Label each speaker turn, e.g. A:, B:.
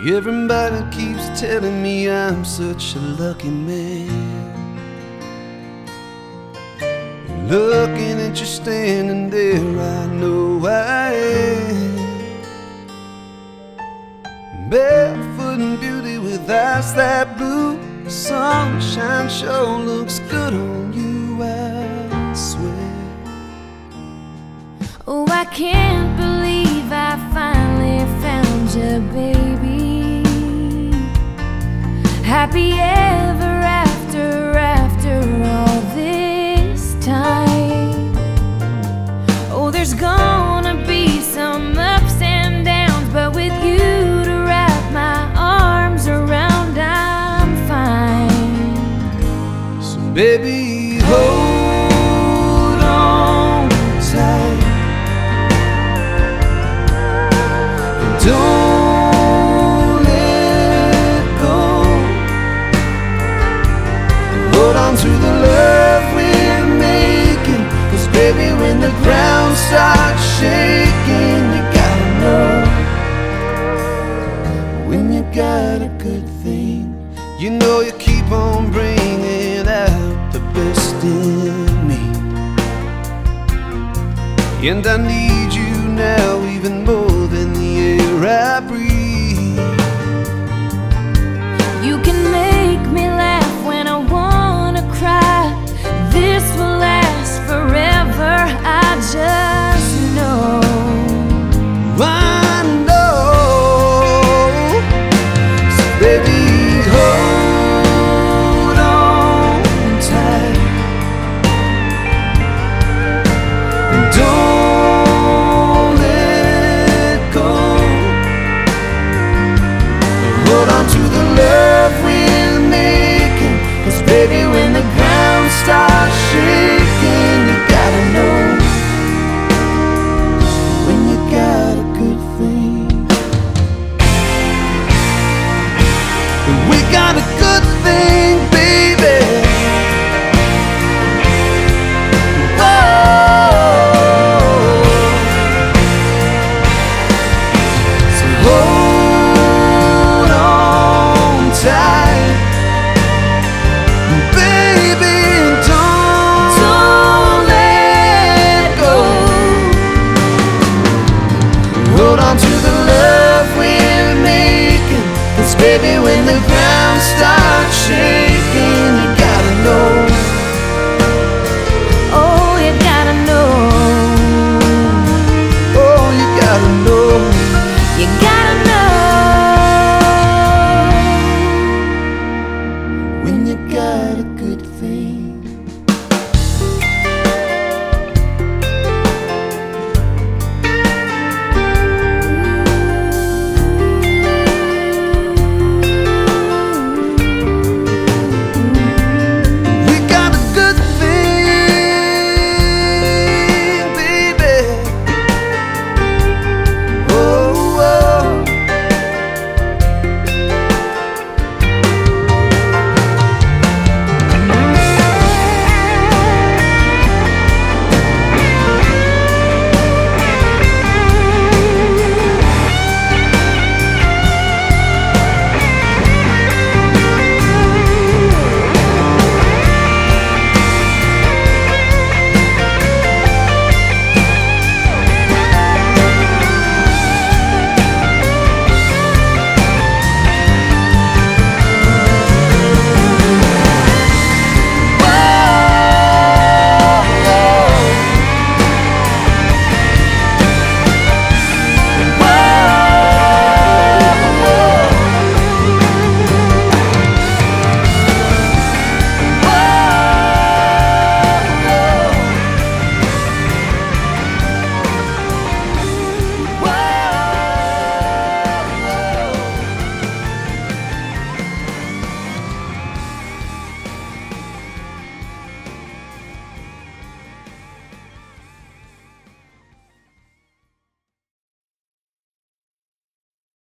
A: Everybody keeps telling me I'm such a lucky man. Looking at you standing there, I know I am. Barefoot in beauty with eyes that blue. The sunshine sure looks good on you, I swear.
B: Oh, I can't believe I finally found you, baby. Happy ever after all this time. Oh, there's gonna be some ups and downs, but with you to wrap my arms around, I'm fine.
A: So baby, hold on tight. Don't let go. Hold on to the love we're making, 'cause baby, when the ground starts shaking, you gotta know, when you got a good thing, you know you keep on bringing out the best in me. And I need you now even more than the air I breathe.
B: You can make me laugh when I wanna cry. This will last forever, I just know.
A: I know. So baby, hold on tight. And don't let go. Hold on to the love we're making, 'cause baby, when the ground starts shaking, you gotta know, when you got a good thing. And we got a good thing, baby. Whoa. So hold on tight, baby, don't let go. Hold on to the love we're making, 'cause baby, when the ground starts shaking, you gotta know,